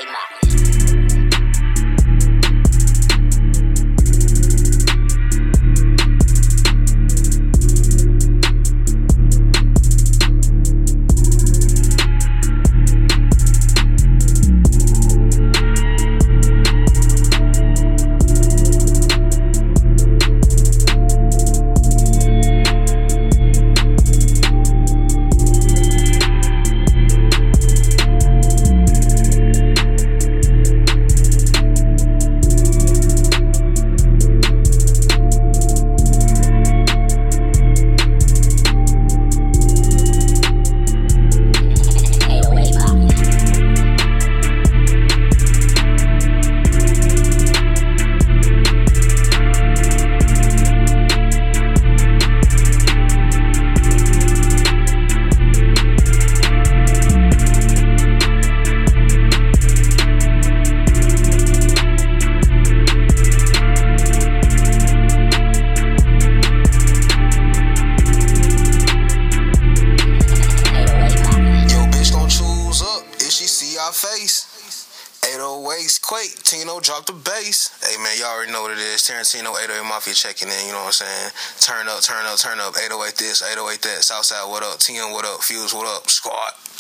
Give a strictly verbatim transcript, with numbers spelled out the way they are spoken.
Face. eight oh eight Quake, Tino drop the bass. Hey man, y'all already know what it is. Tarantino, eight oh eight Mafia checking in, you know what I'm saying? Turn up, turn up, turn up. eight oh eight this, eight oh eight that. Southside, what up? T M, what up? Fuse, what up? Squad.